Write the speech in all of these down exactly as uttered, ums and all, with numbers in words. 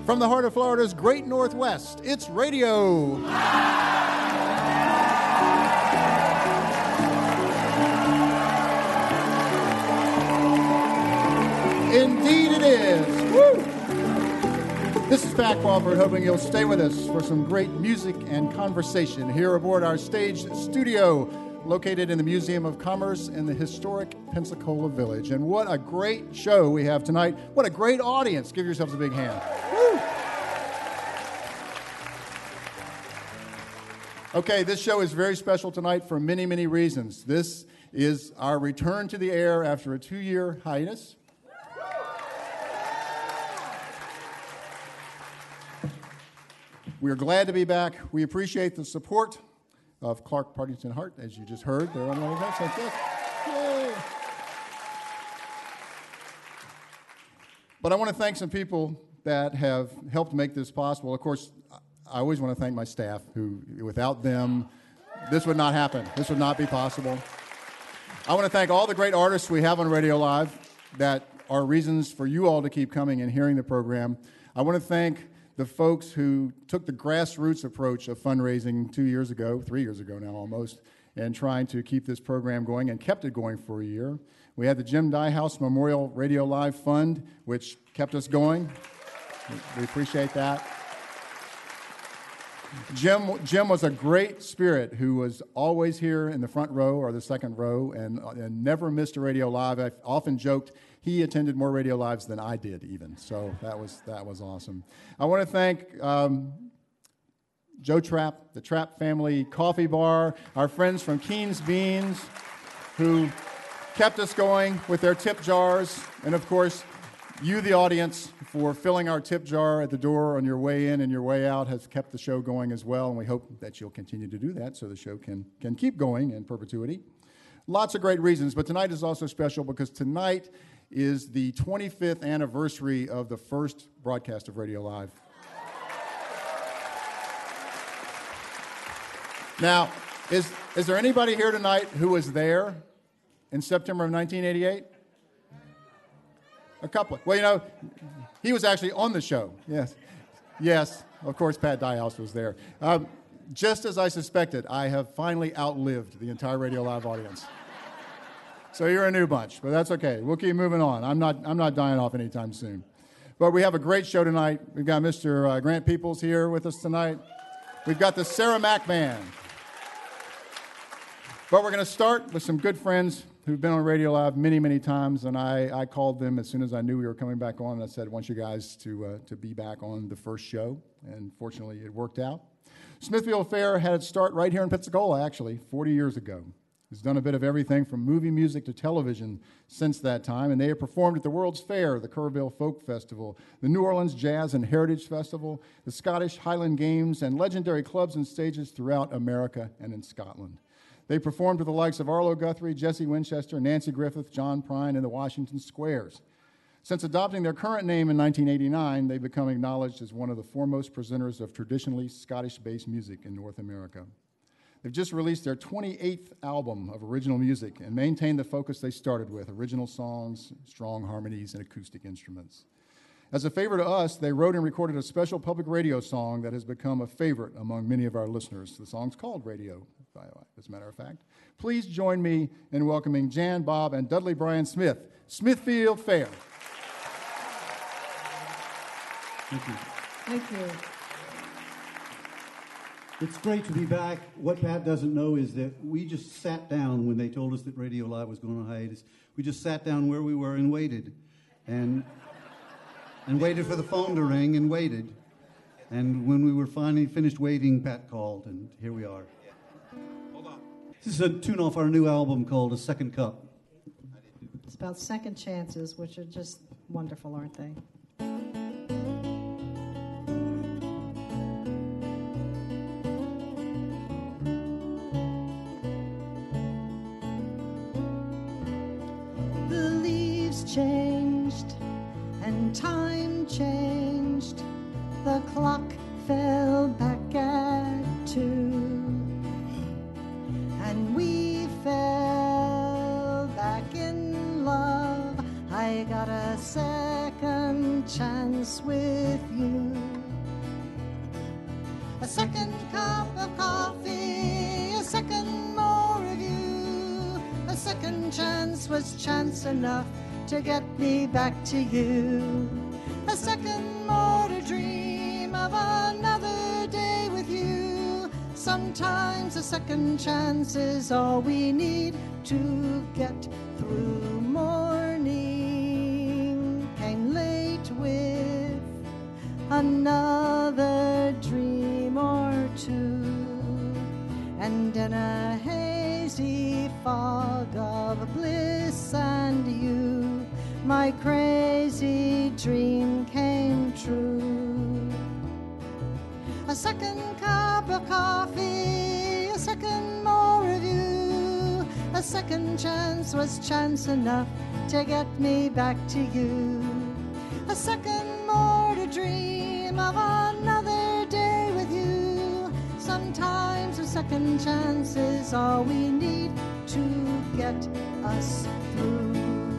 From the heart of Florida's great Northwest, it's radio. Indeed it is. Woo! This is Pat Crawford, hoping you'll stay with us for some great music and conversation here aboard our stage studio, located in the Museum of Commerce in the historic Pensacola Village. And what a great show we have tonight. What a great audience. Give yourselves a big hand. Woo! Okay, this show is very special tonight for many, many reasons. This is our return to the air after a two-year hiatus. We are glad to be back. We appreciate the support of Clark Partington Hart, as you just heard. They're on the website. Yes. Yay. But I want to thank some people that have helped make this possible. Of course, I always want to thank my staff, who, without them, this would not happen. This would not be possible. I want to thank all the great artists we have on Radio Live that are reasons for you all to keep coming and hearing the program. I want to thank the folks who took the grassroots approach of fundraising two years ago, three years ago now almost, and trying to keep this program going and kept it going for a year. We had the Jim Diehouse Memorial Radio Live Fund, which kept us going. We appreciate that. Jim, Jim was a great spirit who was always here in the front row or the second row and, and never missed a Radio Live. I often joked he attended more Radio Lives than I did even, so that was that was awesome. I want to thank um, Joe Trapp, the Trapp Family Coffee Bar, our friends from Keen's Beans, who kept us going with their tip jars, and of course, you, the audience, for filling our tip jar at the door on your way in and your way out has kept the show going as well, and we hope that you'll continue to do that so the show can, can keep going in perpetuity. Lots of great reasons, but tonight is also special because tonight is the twenty-fifth anniversary of the first broadcast of Radio Live. Now, is, is there anybody here tonight who was there in September of nineteen eighty-eight? A couple. Well, you know, he was actually on the show. Yes. Yes. Of course, Pat Diehouse was there. Um, just as I suspected, I have finally outlived the entire Radio Live audience. So you're a new bunch, but that's okay. We'll keep moving on. I'm not, I'm not dying off anytime soon. But we have a great show tonight. We've got Mister Uh, Grant Peoples here with us tonight. We've got the Sarah Mack Band. But we're going to start with some good friends who've been on Radio Live many, many times, and I, I called them as soon as I knew we were coming back on, and I said, I want you guys to, uh, to be back on the first show, and fortunately it worked out. Smithfield Fair had its start right here in Pensacola, actually, forty years ago. It's done a bit of everything from movie music to television since that time, and they have performed at the World's Fair, the Kerrville Folk Festival, the New Orleans Jazz and Heritage Festival, the Scottish Highland Games, and legendary clubs and stages throughout America and in Scotland. They performed with the likes of Arlo Guthrie, Jesse Winchester, Nancy Griffith, John Prine, and the Washington Squares. Since adopting their current name in nineteen eighty-nine, they've become acknowledged as one of the foremost presenters of traditionally Scottish-based music in North America. They've just released their twenty-eighth album of original music and maintained the focus they started with, original songs, strong harmonies, and acoustic instruments. As a favor to us, they wrote and recorded a special public radio song that has become a favorite among many of our listeners. The song's called Radio, as a matter of fact. Please join me in welcoming Jan, Bob, and Dudley Bryan Smith, Smithfield Fair. Thank you. Thank you. It's great to be back. What Pat doesn't know is that we just sat down when they told us that Radio Live was going on hiatus. We just sat down where we were and waited. And... and waited for the phone to ring and waited. And when we were finally finished waiting, Pat called, and here we are. Hold on. This is a tune off our new album called A Second Cup. It's about second chances, which are just wonderful, aren't they? The leaves changed and time changed, the clock fell back at two, and we fell back in love. I got a second second chance with you. A second cup of coffee, a second more of you. A second chance was chance enough to get me back to you. A second more to dream of another day with you. Sometimes a second chance is all we need to get through. Morning came late with another dream or two, and in a hazy fog of bliss and you, my crazy dream came true. A second cup of coffee, a second more of you. A second chance was chance enough to get me back to you. A second more to dream of another day with you. Sometimes a second chance is all we need to get us through.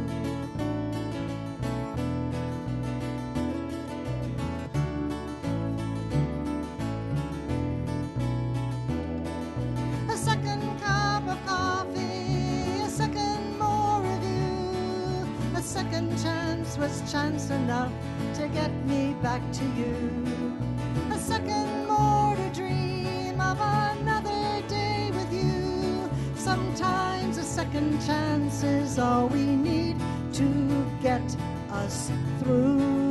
Was chance enough to get me back to you. A second more to dream of another day with you. Sometimes a second chance is all we need to get us through.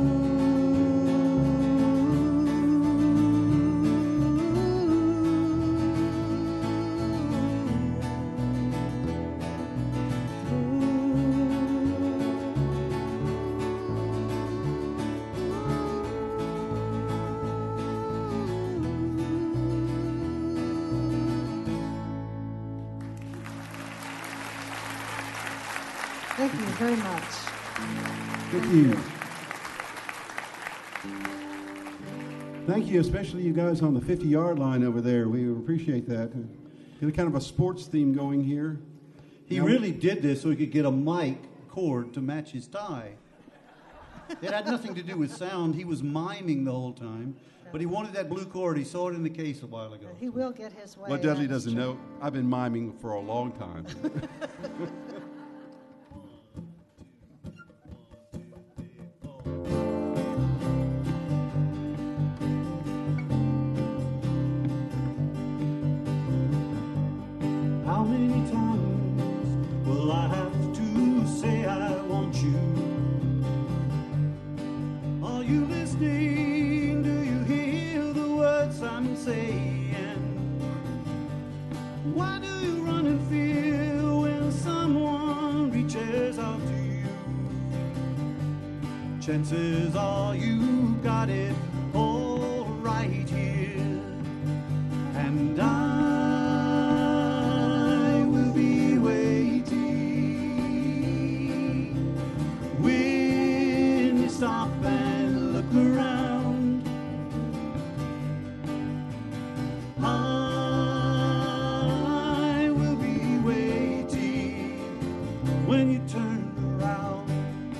Thank you very much. Thank you. Thank you, especially you guys on the fifty-yard line over there. We appreciate that. Get a kind of a sports theme going here. He now, really did this so he could get a mic cord to match his tie. It had nothing to do with sound. He was miming the whole time. But he wanted that blue cord. He saw it in the case a while ago. He will get his way. What Dudley that's doesn't true. know, I've been miming for a long time. How many times will I have to say I want you? Are you listening? Do you hear the words I'm saying? Why do you run and feel when someone reaches out to you? Chances are you got it all right here, and I stop and look around. I will be waiting when you turn around.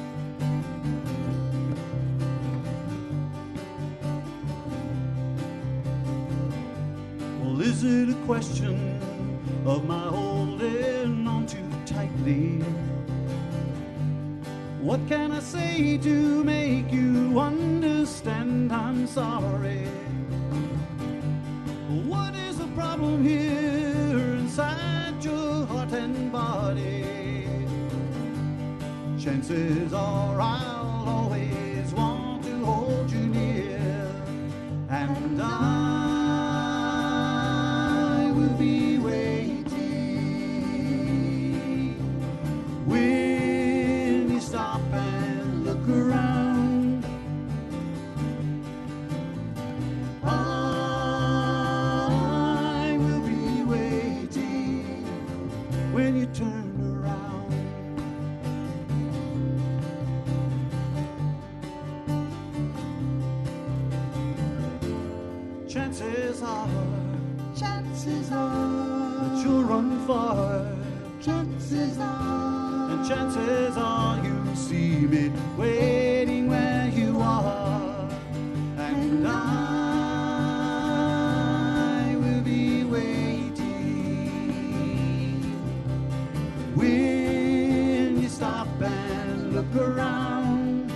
Well, is it a question of my holding on too tightly? What can I say to make you understand I'm sorry? What is the problem here inside your heart and body? Chances are I'll always want to hold you near, and I will be waiting when you stop and look around. I will be waiting when you turn around. Chances are, chances are that you'll run far. Chances are, and chances are you see me waiting where you are. look around.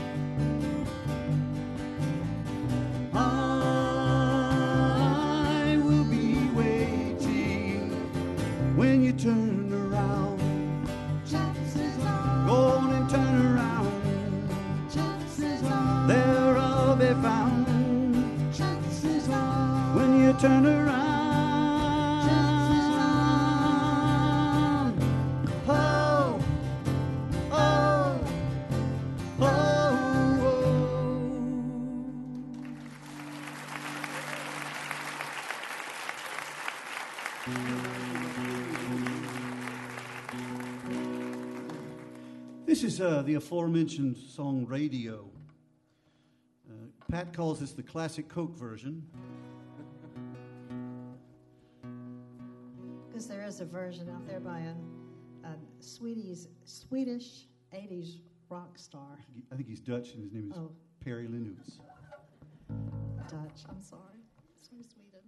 I will be waiting when you turn around. Go on and turn around. There I'll be found when you turn around. Oh, oh, oh, oh. This is uh, the aforementioned song Radio. Uh, Pat calls this the classic Coke version. Because there is a version out there by a, a Swedish, Swedish eighties rock star. I think he's Dutch, and his name is Oh. Perry Linus. Dutch, I'm sorry. It's from Sweden.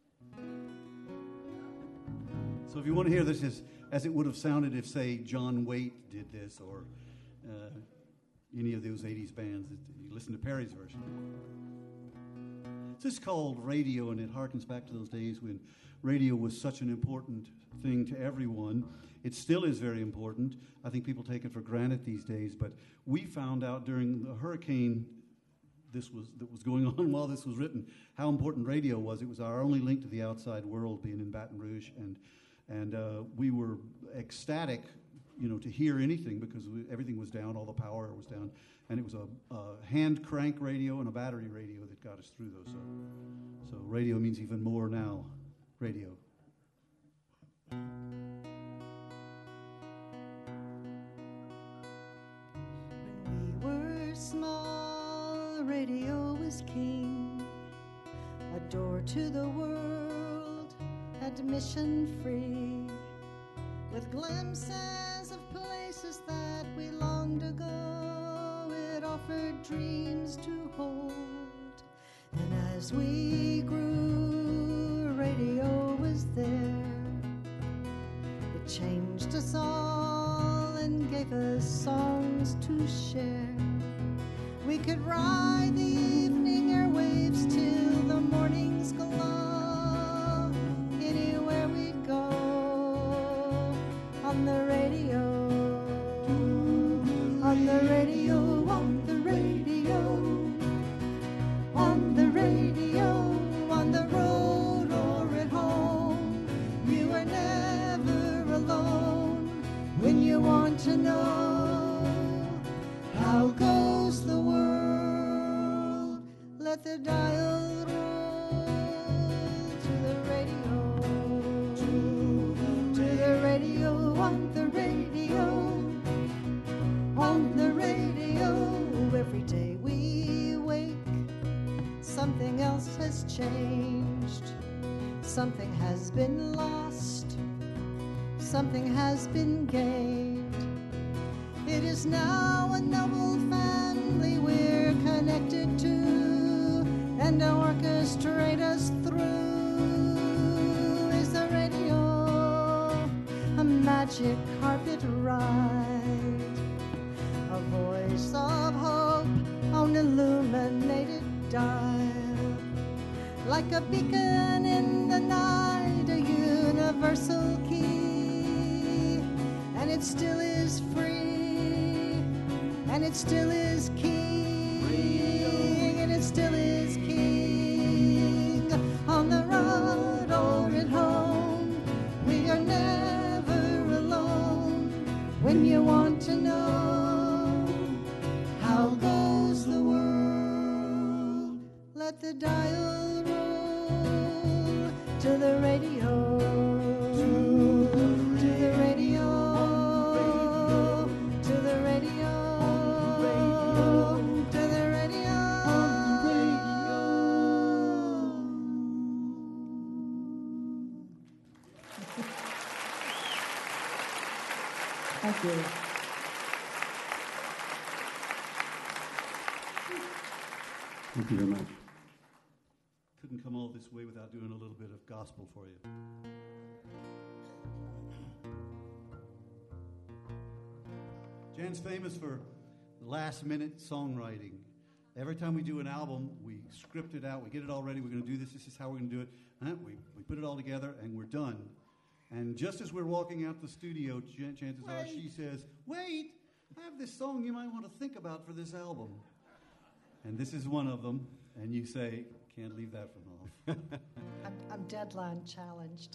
So if you want to hear this as, as it would have sounded if, say, John Waite did this, or uh, any of those eighties bands, that you listen to Perry's version. This is called Radio, and it harkens back to those days when radio was such an important thing to everyone. It still is very important. I think people take it for granted these days, but we found out during the hurricane this was that was going on while this was written how important radio was. It was our only link to the outside world, being in Baton Rouge, and and uh, we were ecstatic, you know, to hear anything, because we, everything was down, all the power was down, and it was a, a hand crank radio and a battery radio that got us through those. So, so radio means even more now. Radio. When we were small, radio was king, a door to the world, admission free, with glimpses of places that we longed to go. It offered dreams to hold, and as we grew, radio was there. It changed us all and gave us songs to share. We could ride the evening airwaves till the morning's glow. Anywhere we'd go on the radio, on the radio, on the radio, on the radio, on the road or at home. You are never alone when you want to know how goes the world. Let the dial roll to the radio, to the radio, on the radio, on the radio. Every day we wake, something else has changed. Something has been lost, something has been gained. It is now a noble family we're connected to, and to orchestrate us through is the radio, a magic carpet ride, a voice of hope on illuminated dial, like a beacon in the night, a universal key, and it still is free, and it still is king, and it still is king. On the road or at home, we are never alone when you want to know how goes the world. Let the dial roll to the radio, to the radio, to the radio, to the radio. Thank you. Thank you very much. Couldn't come all this way without doing a little bit of gospel for you. Jan's famous for last-minute songwriting. Every time we do an album, we script it out. We get it all ready. We're going to do this. This is how we're going to do it. Uh, we, we put it all together, and we're done. And just as we're walking out the studio, ch- chances wait. are she says, wait, I have this song you might want to think about for this album. And this is one of them. And you say, can't leave that one off. I'm, I'm deadline challenged.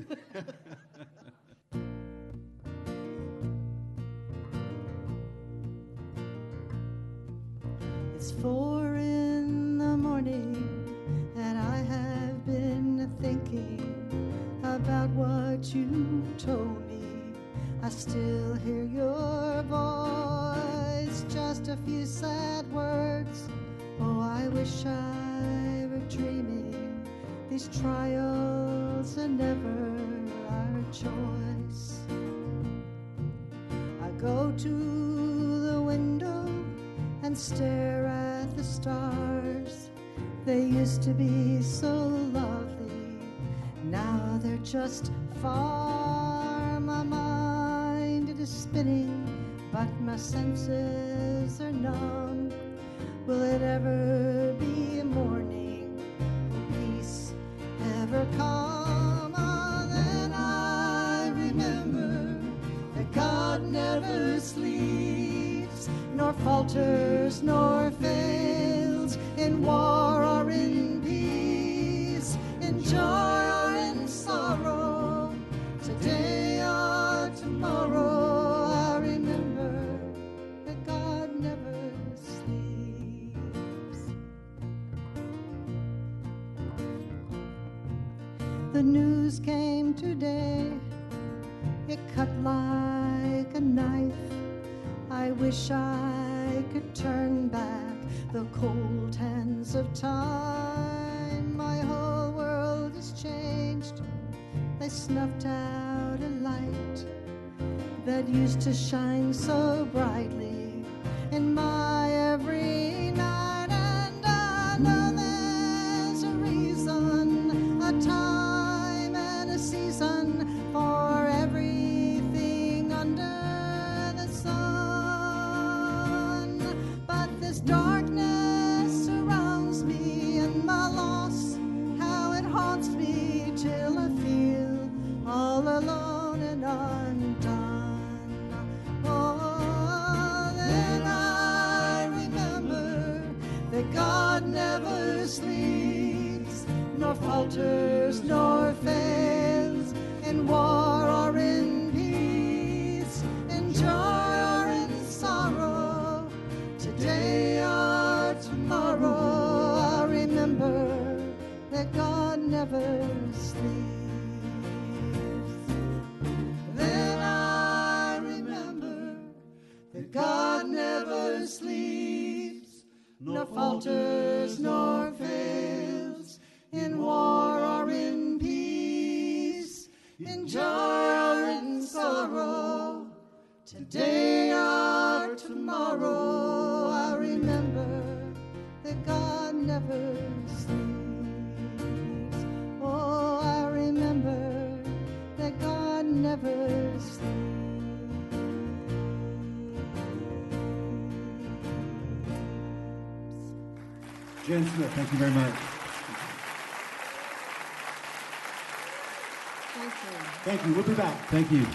It's four in the morning, and I have been thinking about what you told me. I still hear your voice, just a few sad words. Oh, I wish I were dreaming. These trials are never our choice. I go to the window and stare at the stars. They used to be so lovely, now they're just far. My mind, it is spinning, but my senses are numb. Will it ever be morning? Will peace ever come? Oh, then I remember that God never sleeps, nor falters, nor fails, in war or in peace, in joy or in sorrow, today or tomorrow. I remember that God never sleeps. The news came today, it cut like a knife. I wish I could turn back the cold hands of time. My whole world has changed. They snuffed out a light that used to shine so brightly in my every night. And I know there's a reason, a time and a season for everything under the sun. But this darkness surrounds me, and my loss, how it haunts me till I feel all alone and undone. Oh, then I remember that God never sleeps, nor falters, nor fails, in war or in peace, in joy or in sorrow, today or tomorrow. I remember that God never sleeps. Then I remember that God never sleeps, nor falters, nor fails, in war or in peace, in joy or in sorrow, today or tomorrow. I remember that God never sleeps. Oh, I remember that God never sleeps. Jen Smith, thank you very much. Thank you. Thank you. We'll be back. Thank you.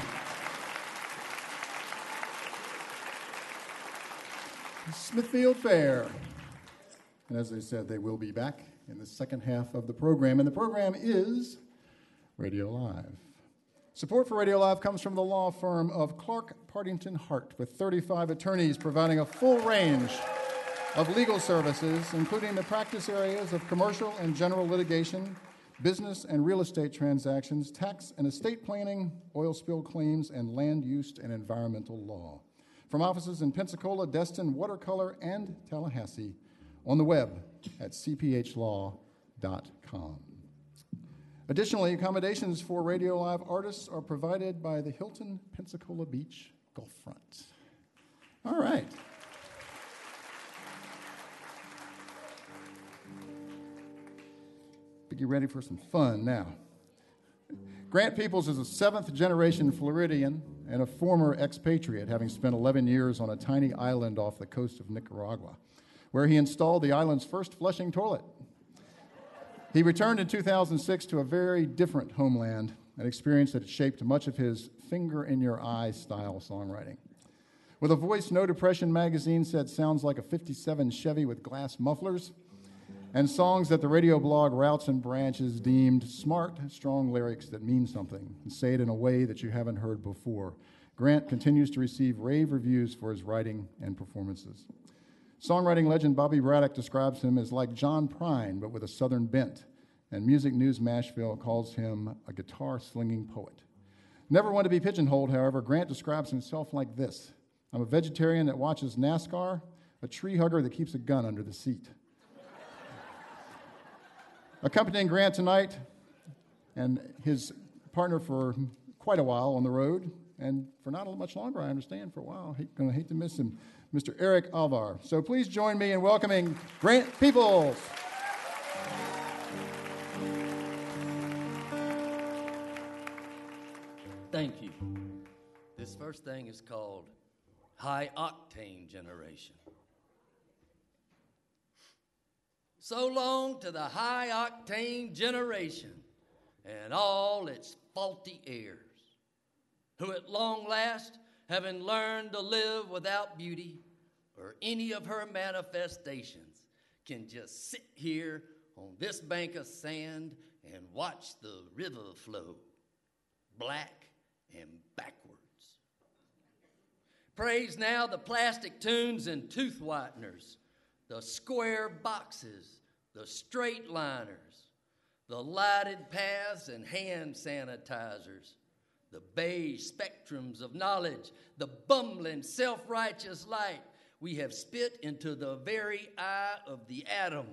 Smithfield Fair. And as I said, they will be back in the second half of the program. And the program is Radio Live. Support for Radio Live comes from the law firm of Clark Partington Hart, with thirty-five attorneys providing a full range of legal services, including the practice areas of commercial and general litigation, business and real estate transactions, tax and estate planning, oil spill claims, and land use and environmental law. From offices in Pensacola, Destin, Watercolor, and Tallahassee, on the web at c p h law dot com. Additionally, accommodations for Radio Live artists are provided by the Hilton Pensacola Beach Gulf Front. All right. But you ready for some fun now? Grant Peoples is a seventh-generation Floridian and a former expatriate, having spent eleven years on a tiny island off the coast of Nicaragua, where he installed the island's first flushing toilet. He returned in two thousand six to a very different homeland, an experience that shaped much of his finger-in-your-eye style songwriting. With a voice No Depression magazine said sounds like a fifty-seven Chevy with glass mufflers, and songs that the radio blog Routes and Branches deemed smart, strong lyrics that mean something and say it in a way that you haven't heard before, Grant continues to receive rave reviews for his writing and performances. Songwriting legend Bobby Braddock describes him as like John Prine, but with a southern bent, and Music News Nashville calls him a guitar-slinging poet. Never one to be pigeonholed, however, Grant describes himself like this: I'm a vegetarian that watches NASCAR, a tree hugger that keeps a gun under the seat. Accompanying Grant tonight, and his partner for quite a while on the road, and for not much longer, I understand, for a while. I'm going to hate to miss him, Mister Eric Alvar. So please join me in welcoming Grant Peoples. Thank you. This first thing is called High Octane Generation. So long to the high octane generation and all its faulty heirs, who at long last, having learned to live without beauty or any of her manifestations, can just sit here on this bank of sand and watch the river flow, black and backwards. Praise now the plastic tunes and tooth whiteners, the square boxes, the straight liners, the lighted paths and hand sanitizers, the beige spectrums of knowledge, the bumbling self-righteous light we have spit into the very eye of the atom.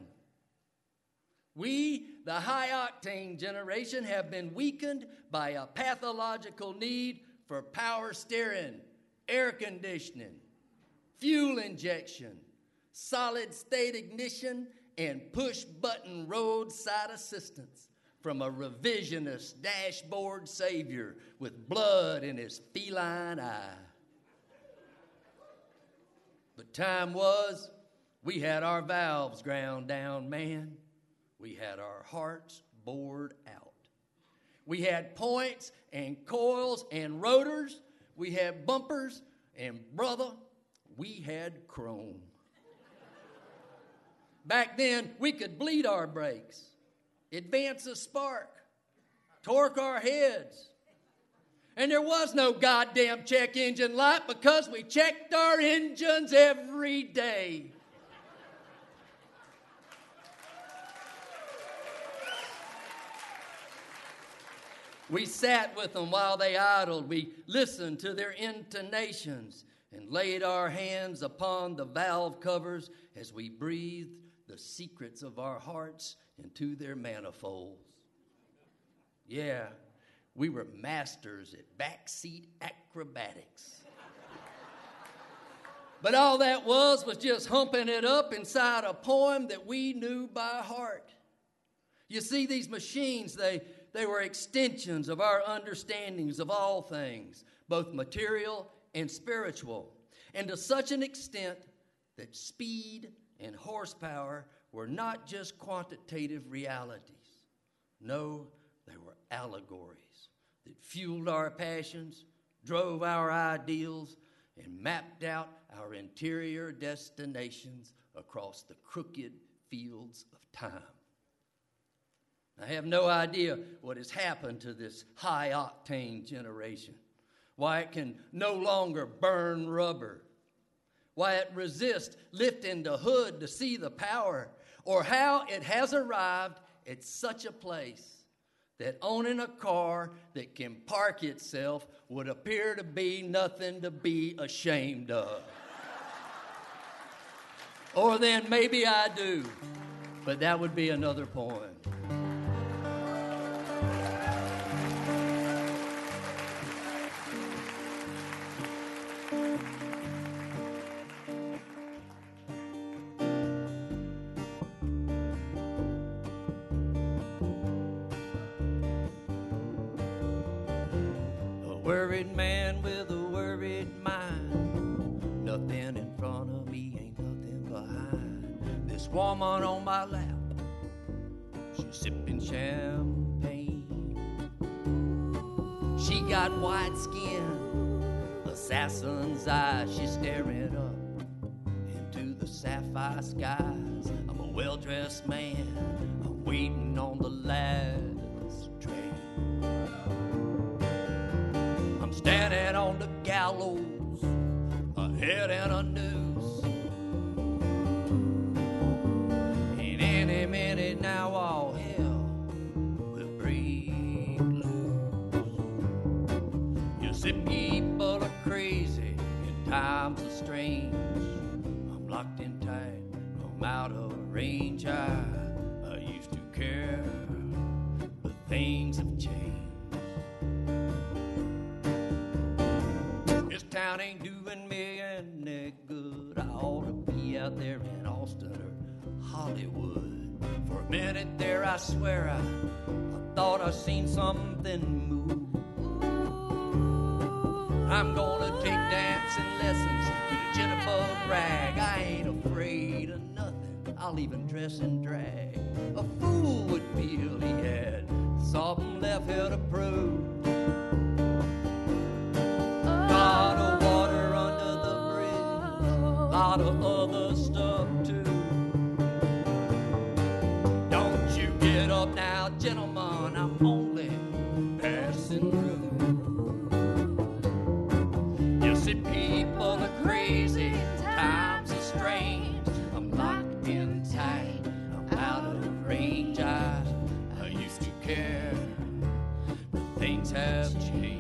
We, the high-octane generation, have been weakened by a pathological need for power steering, air conditioning, fuel injection, solid-state ignition, and push-button roadside assistance from a revisionist dashboard savior with blood in his feline eye. But time was, we had our valves ground down, man. We had our hearts bored out. We had points and coils and rotors. We had bumpers, and brother, we had chrome. Back then, we could bleed our brakes, advance a spark, torque our heads. And there was no goddamn check engine light because we checked our engines every day. We sat with them while they idled. We listened to their intonations and laid our hands upon the valve covers as we breathed the secrets of our hearts into their manifolds. Yeah, we were masters at backseat acrobatics. But all that was was just humping it up inside a poem that we knew by heart. You see, these machines, they, they were extensions of our understandings of all things, both material and spiritual, and to such an extent that speed and horsepower were not just quantitative realities. No, they were allegories that fueled our passions, drove our ideals, and mapped out our interior destinations across the crooked fields of time. I have no idea what has happened to this high-octane generation, why it can no longer burn rubber, why it resists lifting the hood to see the power, or how it has arrived at such a place that owning a car that can park itself would appear to be nothing to be ashamed of. Or then maybe I do, but that would be another poem. worried man with a worried mind. Nothing in front of me, ain't nothing behind. This woman on my lap, she's sipping champagne. She got white skin, assassin's eyes. She's staring up into the sapphire skies. I'm a well-dressed man, I'm waiting on the last train. I'm standing on the gallows, a head and a noose. And any minute now all hell will break loose. You see, people are crazy and times are strange. I'm locked in tight, I'm out of range. I, I used to care, but things have changed. This town ain't doing me any good. I ought to be out there in Austin or Hollywood. For a minute there, I swear I, I thought I seen something move. I'm gonna take dancing lessons with a jitterbug rag. I ain't afraid of nothing, I'll even dress in drag. A fool would feel he had something left here to prove. Lot of water under the bridge, lot of other stuff too. Don't you get up now, gentlemen, I'm only passing through. You see, people are crazy, times are strange. I'm locked in tight, I'm out of range. I, I used to care, but things have changed.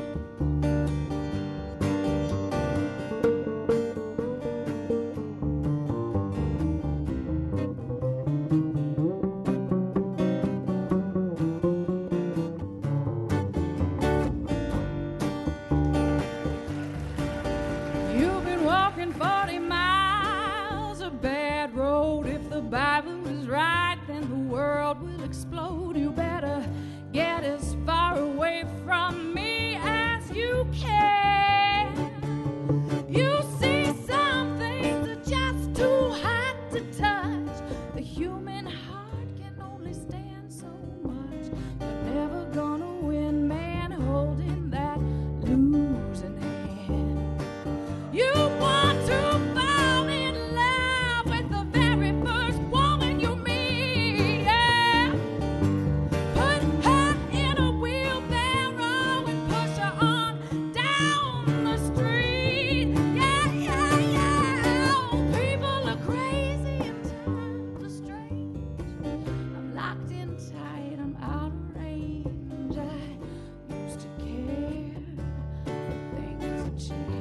You've been walking forty miles of bad road. If the Bible is right, then the world will explode. You better get as far away from me as you can. You see, some things are just too hot to touch. The human heart can only stand so much. You're never gonna win, man, holding that losing hand. You want to fall in love with the very first woman you meet, yeah. Put her in a wheelbarrow and push her on down the street, yeah, yeah, yeah. Oh, people are crazy and times are strange. I'm locked in tight, I'm out of range. I used to care, but things have changed.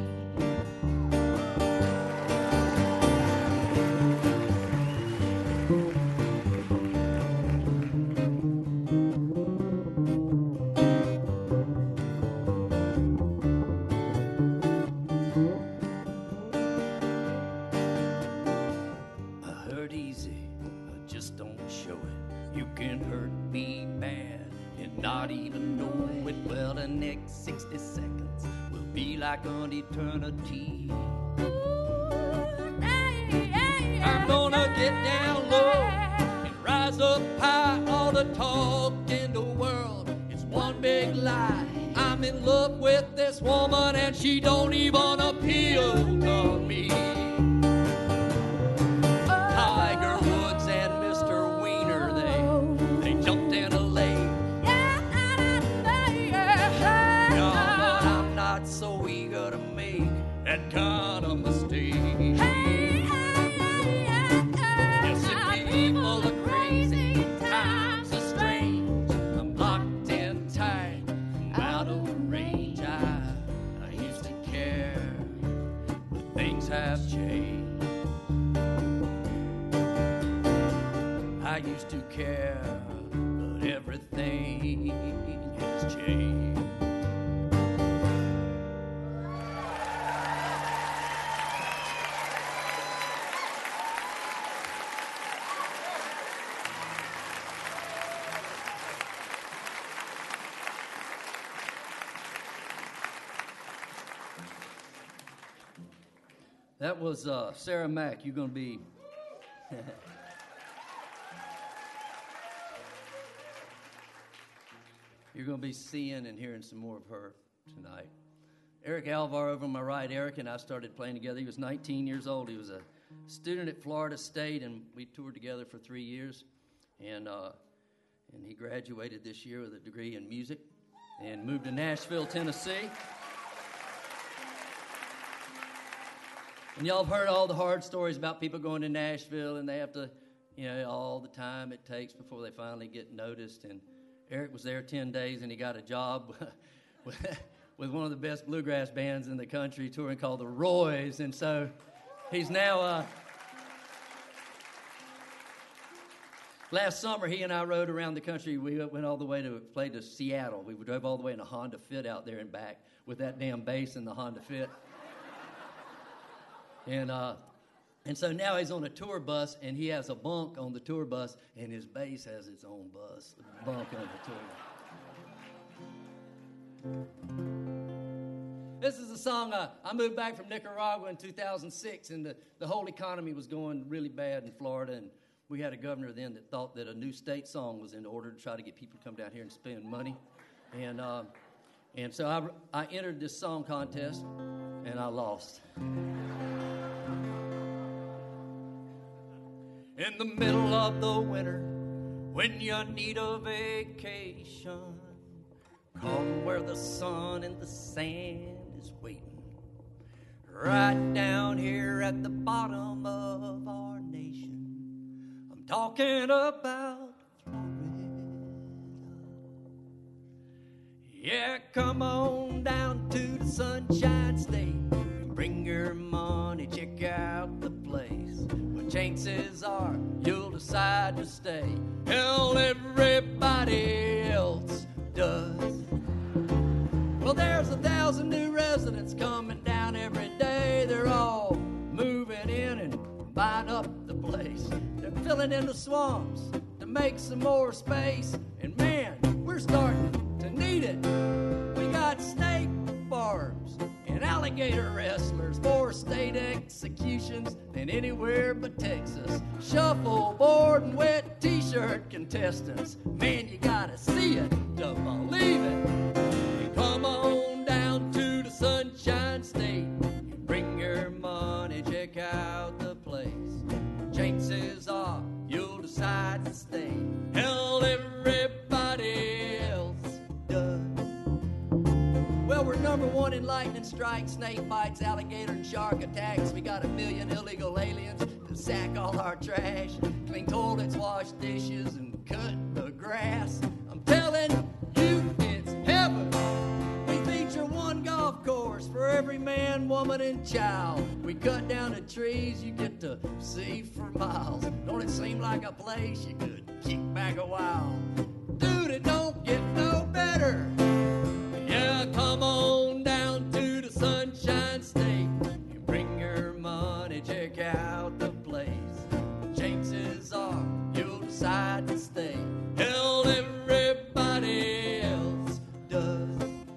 I hurt easy, I just don't show it. You can hurt me bad and not even know it. Well, the next sixty seconds will be like an eternity. I'm gonna get down low and rise up high. All the talk in the world is one big lie. I'm in love with this woman and she don't even appeal to me. Tiger Woods and Mister Wiener, they they jumped in a lake. Yeah, but I'm not so eager to make that kind of mistake. You see, people are crazy, times are strange. I'm locked in tight, I'm out of range. I, I used to care, but things have changed. I used to care, but everything has changed. That was uh, Sarah Mack. You're going to be... You're going to be seeing and hearing some more of her tonight. Eric Alvar over on my right. Eric and I started playing together. He was nineteen years old. He was a student at Florida State, and we toured together for three years. And uh, and he graduated this year with a degree in music and moved to Nashville, Tennessee. And y'all have heard all the hard stories about people going to Nashville, and they have to, you know, all the time it takes before they finally get noticed. And Eric was there ten days, and he got a job with, with one of the best bluegrass bands in the country, touring, called the Roys. And so he's now... Uh, Last summer, he and I rode around the country. We went all the way to play to Seattle. We drove all the way in a Honda Fit out there and back with that damn bass in the Honda Fit. and uh, and so now he's on a tour bus, and he has a bunk on the tour bus, and his bass has its own bus, bunk on the tour. This is a song, uh, I moved back from Nicaragua in two thousand six, and the, the whole economy was going really bad in Florida, and we had a governor then that thought that a new state song was in order to try to get people to come down here and spend money. And uh, and so I, I entered this song contest, and I lost. In the middle of the winter, when you need a vacation, come where the sun and the sand is waiting. Right down here at the bottom of our nation. Talking about Florida. Yeah, come on down to the Sunshine State and bring your money, check out the place. But chances are you'll decide to stay. Hell, everybody else does. Well, there's a thousand new residents coming down every day. They're all moving in and buying up the place. They're filling in the swamps to make some more space. And man, we're starting to need it. We got snake farms and alligator wrestlers, more state executions than anywhere but Texas. Shuffleboard and wet t-shirt contestants. Man, you gotta see it to believe it. And come on down to the Sunshine State. Bring your money, check out the place. Chances are you'll decide to stay. Hell, everybody else does. Well, we're number one in lightning strikes, snake bites, alligator and shark attacks. We got a million illegal aliens that sack all our trash, clean toilets, wash dishes, and cut the grass. I'm telling you, it's heaven. We feature one golf course for every man, woman, and child. We cut down the trees you get to see for miles. Don't it seem like a place you could kick back a while? Dude, it don't get no better. Yeah, come on down to the Sunshine State. You bring your money, check out the place. Chances are you'll decide to stay. Hell, everybody else does.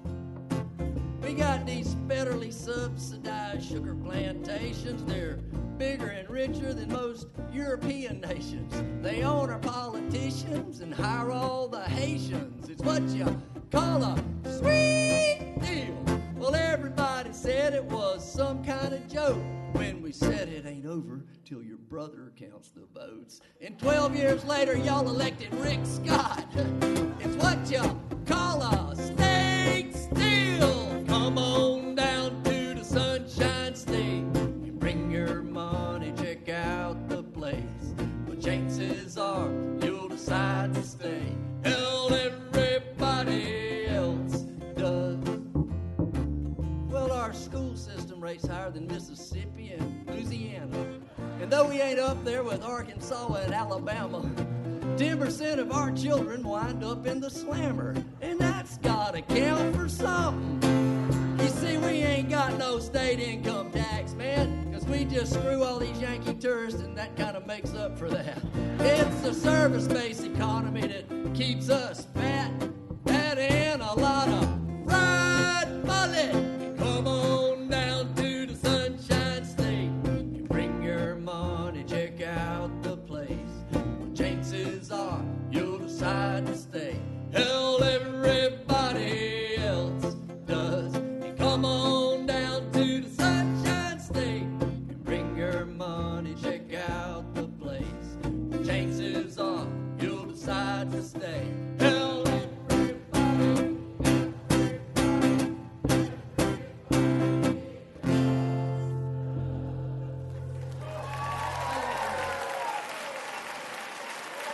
We got these federally subsidized sugar plantations. They're bigger and richer than most European nations. They own our politicians and hire all the Haitians. It's what you call a sweet deal. Well, everybody said it was some kind of joke when we said it ain't over till your brother counts the votes. And twelve years later, y'all elected Rick Scott. It's what you call a snake steal. Come on down to the Sunshine State and bring your money, check out the place. But chances are you'll decide to stay. Hell, everybody else does. Well, our school system rates higher than Mississippi and Louisiana. And though we ain't up there with Arkansas and Alabama, ten percent of our children wind up in the slammer. And that's gotta count for something. You see, we ain't got no state income tax, man, because we just screw all these Yankee tourists, and that kind of makes up for that. It's the service-based economy that keeps us fat, fat and a lot of fried mullet. Come on down to the Sunshine State.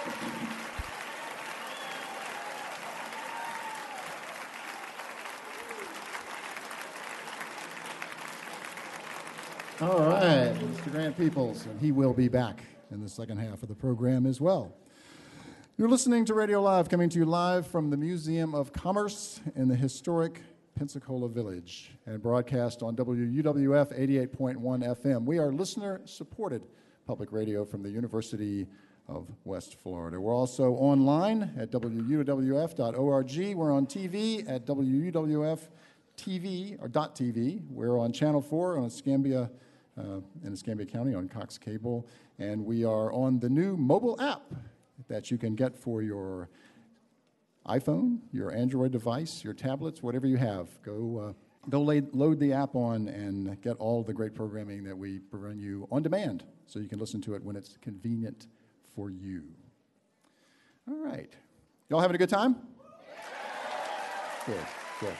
All right, Mister Grant Peoples, and he will be back in the second half of the program as well. You're listening to Radio Live, coming to you live from the Museum of Commerce in the historic Pensacola Village, and broadcast on W U W F eighty-eight point one F M. We are listener-supported public radio from the University of West Florida. We're also online at W U W F dot org. We're on T V at W U W F T V, or .tv. We're on Channel four on Escambia, uh, in Escambia County on Cox Cable. And we are on the new mobile app that you can get for your iPhone, your Android device, your tablets, whatever you have. Go, uh, go lay, load the app on and get all the great programming that we bring you on demand so you can listen to it when it's convenient for you. All right. Y'all having a good time? Good, good.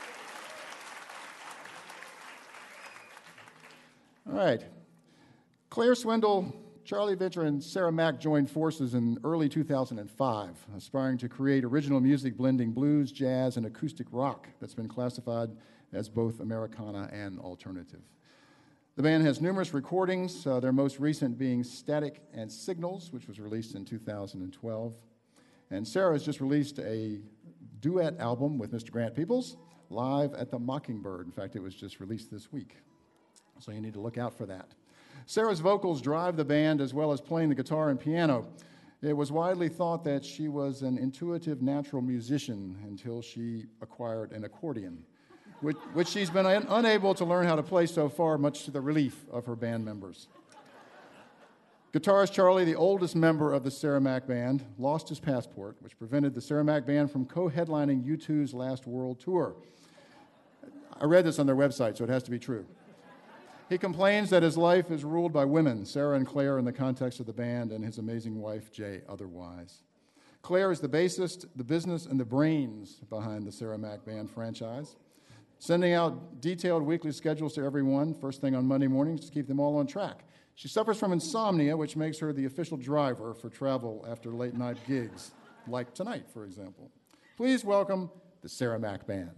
All right. Claire Swindle, Charlie Vitcher, and Sarah Mack joined forces in early two thousand five, aspiring to create original music blending blues, jazz, and acoustic rock that's been classified as both Americana and alternative. The band has numerous recordings, uh, their most recent being Static and Signals, which was released in two thousand twelve. And Sarah has just released a duet album with Mister Grant Peoples, Live at the Mockingbird. In fact, it was just released this week, so you need to look out for that. Sarah's vocals drive the band as well as playing the guitar and piano. It was widely thought that she was an intuitive natural musician until she acquired an accordion, which, which she's been un- unable to learn how to play so far, much to the relief of her band members. Guitarist Charlie, the oldest member of the Sarah Mack Band, lost his passport, which prevented the Sarah Mack Band from co-headlining U two's last world tour. I read this on their website, so it has to be true. He complains that his life is ruled by women, Sarah and Claire in the context of the band, and his amazing wife, Jay, otherwise. Claire is the bassist, the business, and the brains behind the Sarah Mack Band franchise, sending out detailed weekly schedules to everyone, first thing on Monday mornings, to keep them all on track. She suffers from insomnia, which makes her the official driver for travel after late-night gigs, like tonight, for example. Please welcome the Sarah Mack Band.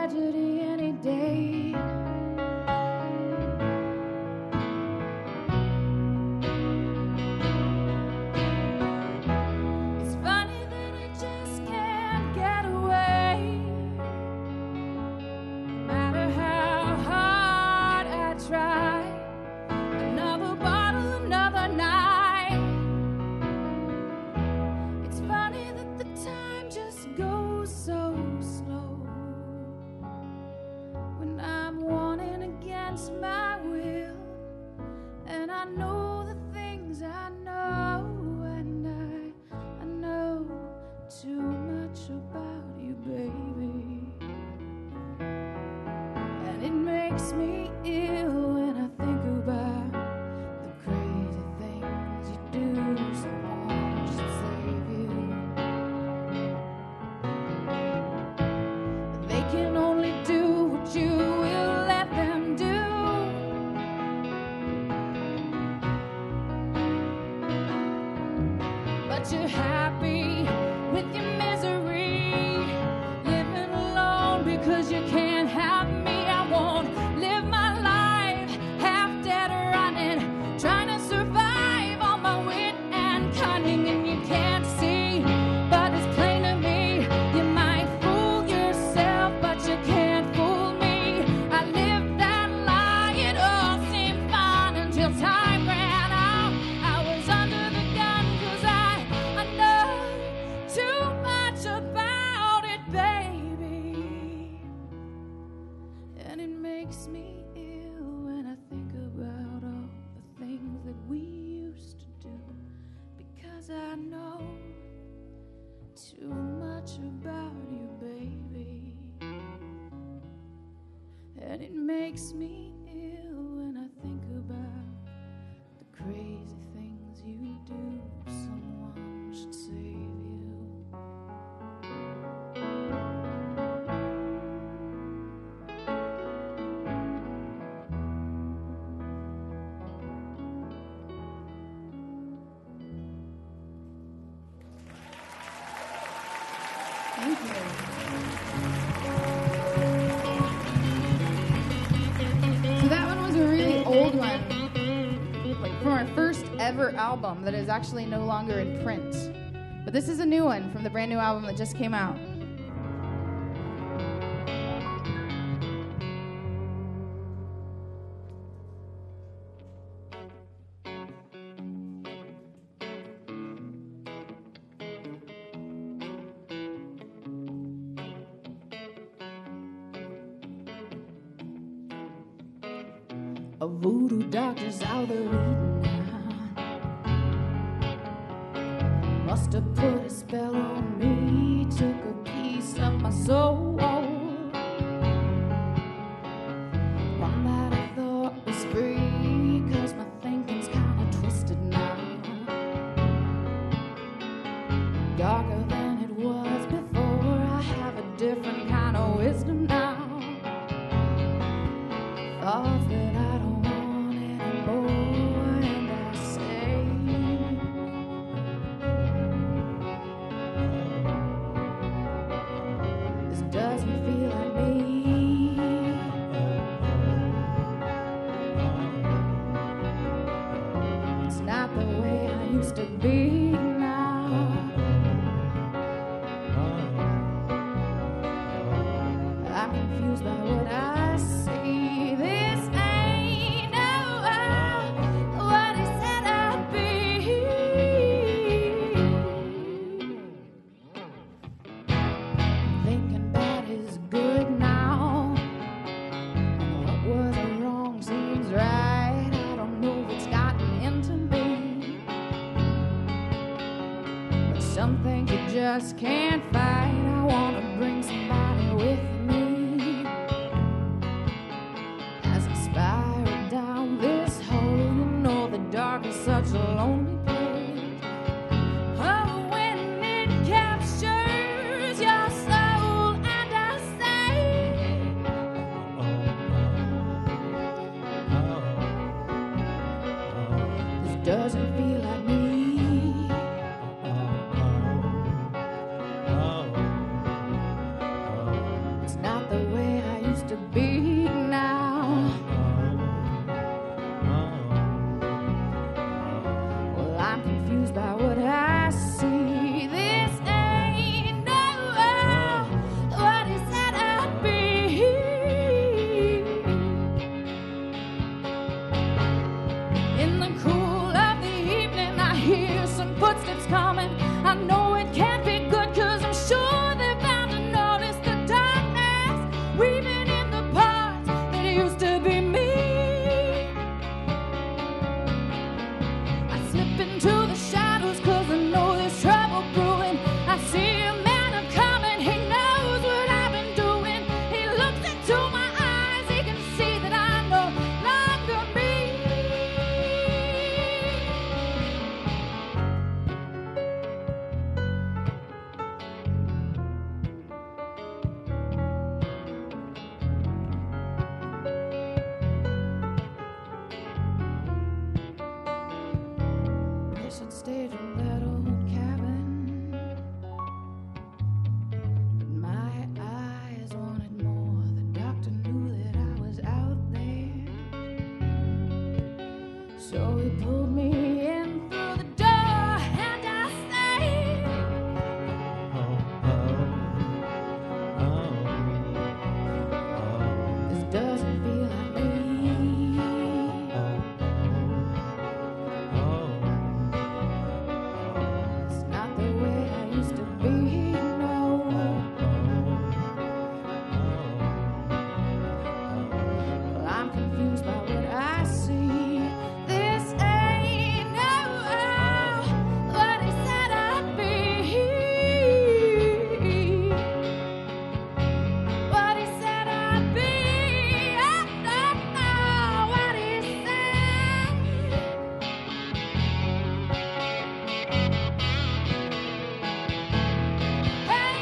tragedy any day. It's funny that I just can't get away. No matter how hard I try. Another bottle, another night. It's funny that the time just goes so slow when I'm wanting against my will, and I know the things I know, and I, I know too much about you, baby, and it makes me ill when I think about the crazy things you do. Someone should save you. But they can only do what you will let them do. But you're happy with your misery, living alone because you can't have me. I won't live my life half dead or running, trying to survive on my wit and cunning, and you can't see, but it's plain to me. You might fool yourself, but you can't fool me. I lived that lie, it all seemed fine until time ran out. I was under the gun 'cause I, I know too much about it, baby. And it makes me ill when I think about all the things that we used to do, because I know too much about you, baby. And it makes me ill when I think about the crazy things you do. Someone should save you. Thank you. So that one was a really old one, like from our first ever album that is actually no longer in print. But this is a new one from the brand new album that just came out. A voodoo doctor's out there eating now. Must have put a spell on me, took a piece of my soul. One that I thought was free, 'cause my thinking's kinda twisted now. Darker than it was before, I have a different kind of wisdom now. Thoughts that I don't want anymore, and I say, this doesn't feel like me. It's not the way I used to be now. I'm confused by what I see. This ain't no what he said I'd be. Thinking bad is good now, and what was wrong seems right. I don't know if it's gotten into me, but some things you just can't fight. I want to bring somebody with me as I spiral down this hole. You know the dark is such a lonely place. Oh, when it captures your soul, and I say, this doesn't feel like me. It's not the way wish I'd stayed in that old cabin. But my eyes wanted more. The doctor knew that I was out there. So he pulled me in through the door, and I said, Oh, oh, oh, oh. this doesn't feel like me. It's not the way I used to be, no. Well, I'm confused by what I see. This ain't no what he said I'd be. What he said I'd be. I don't know what he said. Hey,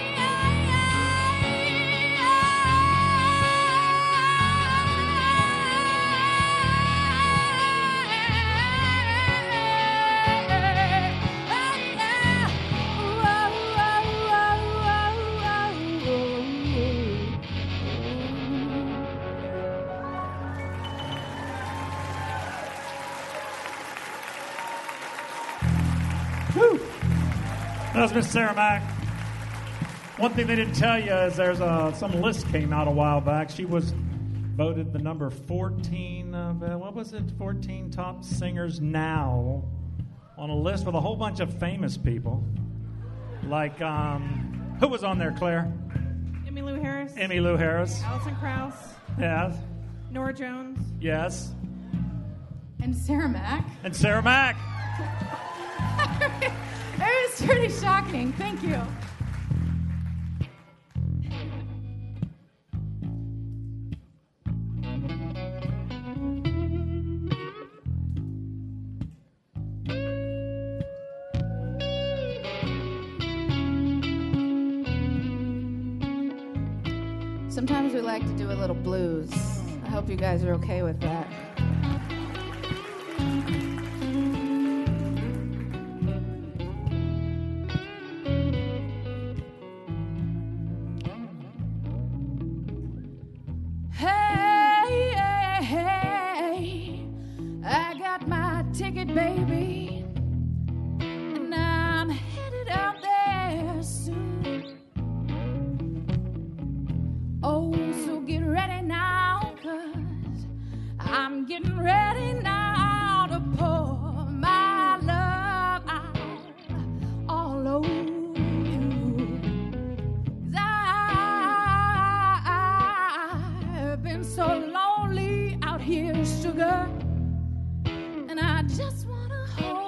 That was Miss Sarah Mack. One thing they didn't tell you is there's a, some list came out a while back. She was voted the number fourteen, uh, what was it, fourteen top singers now on a list with a whole bunch of famous people. Like, um, who was on there, Claire? Emmylou Harris. Emmylou Harris. Alison Krauss. Yes. Nora Jones. Yes. And Sarah Mack. And Sarah Mack. It was pretty shocking. Thank you. Sometimes we like to do a little blues. I hope you guys are okay with that. Hey, hey, hey, I got my ticket, baby, and I'm headed out there soon. Oh, so get ready now, 'cause I'm getting ready now to pour my love out all over you. 'Cause I've been so lonely out here, sugar, and I just wanna hold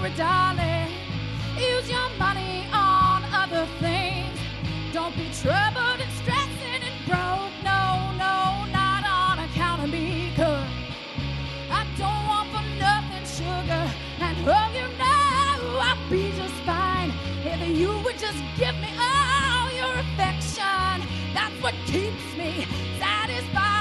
jewelry, darling. Use your money on other things. Don't be troubled and stressing and broke. No, no, not on account of me, 'cause I don't want for nothing, sugar. And oh, you know I'll be just fine if you would just give me all your affection. That's what keeps me satisfied.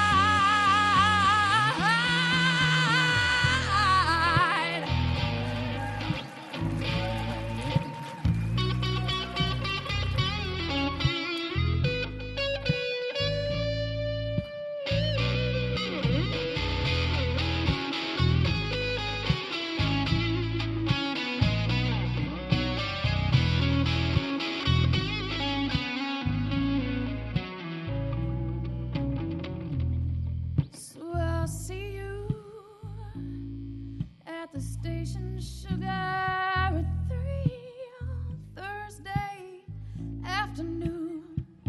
The station, sugar, at three on Thursday afternoon.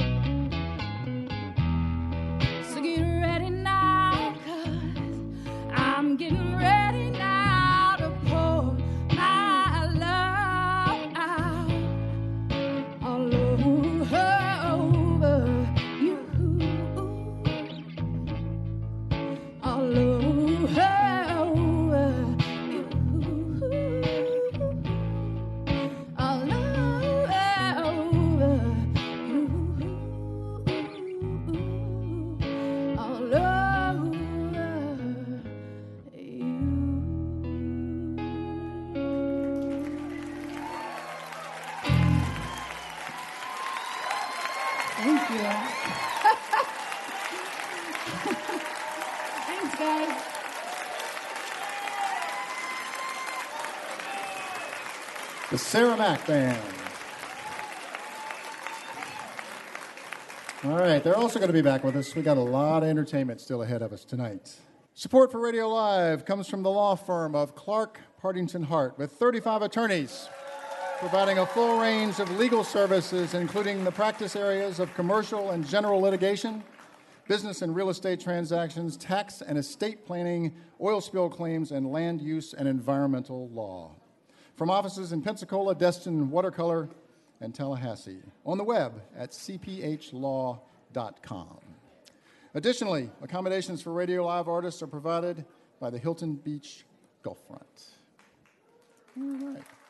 So get ready now, 'cause I'm getting ready now to pour my love out all over you, all over. Thank you. Thanks, guys. The Sarah Mack Band. All right, they're also going to be back with us. We got a lot of entertainment still ahead of us tonight. Support for Radio Live comes from the law firm of Clark Partington Hart, with thirty-five attorneys providing a full range of legal services, including the practice areas of commercial and general litigation, business and real estate transactions, tax and estate planning, oil spill claims, and land use and environmental law. From offices in Pensacola, Destin, Watercolor, and Tallahassee. On the web at c p h law dot com. Additionally, accommodations for Radio Live artists are provided by the Hilton Beach Gulfront. All right.